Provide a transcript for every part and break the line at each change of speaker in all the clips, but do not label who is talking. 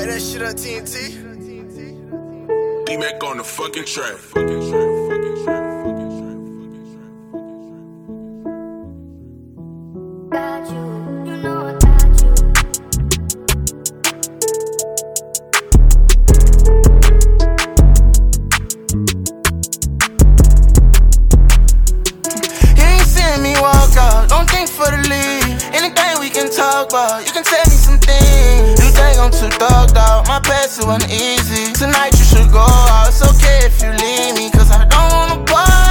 that shit on TNT.
D-Mac on the fucking track.
Got you, you know I got you.
You ain't seeing me walk out, don't think for the lead. Anything we can talk about, you can tell me some things. You think I'm too thugged out, my past it wasn't easy. Tonight you should go out, it's okay if you leave me, cause I don't wanna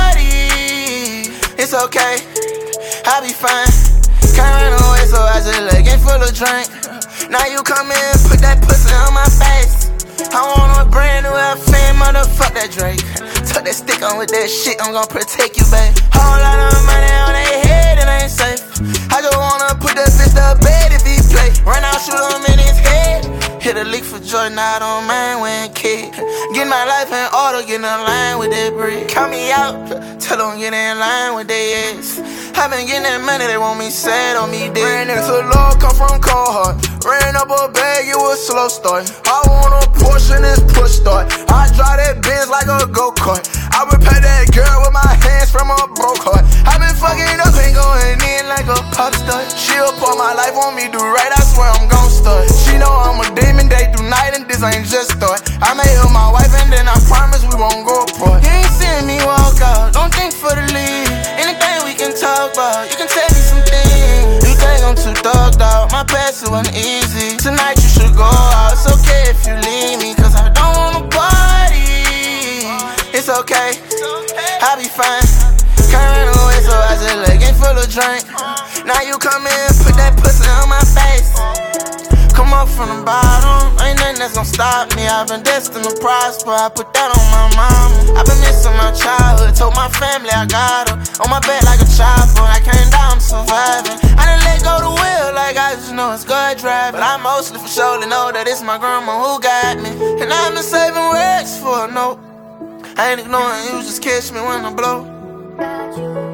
party. It's okay, I'll be fine. Can't run away, so I just let get full of drink. Now you come in, put that pussy on my face. I want a brand new FM, motherfuck that Drake. Tuck that stick on with that shit, I'm gon' protect you, babe. Whole lot of money on their head, it ain't safe. I just wanna put that bitch to bed if he play. Run out, shoot him in his head. Hit a leak for joy, now I don't mind when kid. Get my life in order, get in line with that breed. Count me out, tell them get in line with they ass. I been getting that money, they want me sad on me dead. Ran into love, come from cold heart. Ran up a bag, it was slow start. I want a portion, this push start. I drive that Benz like a go-kart. I repair that girl with my hands from a broke heart. I been fucking up and going in like a pop star. She'll pour my life on me, do right, I swear I'm gon' start. She know I'm a demon, day through night, and this ain't just start. I made her my wife and then I promise we won't go apart. You ain't seeing me walk out, don't think for the lead. Anything we can talk about, you can tell me some things. You think I'm too thugged out, my past it wasn't easy. Tonight you should go out, it's okay if you leave me, cause I don't wanna party. It's okay, I'll be fine. Can't run away, so I just let get full of drink. Now you come in, put that pussy on my face. Come up from the bottom, ain't nothing that's gon' stop me. I've been destined to prosper, I put that on my mama. I've been missing my childhood, told my family I got her. On my back like a chopper, I came down, I'm surviving. I done let go the wheel, like I just know it's good driving. But I mostly for sure know that it's my grandma who got me. And I've been saving words for a note. I ain't ignoring you, just catch me when I blow.
Got you.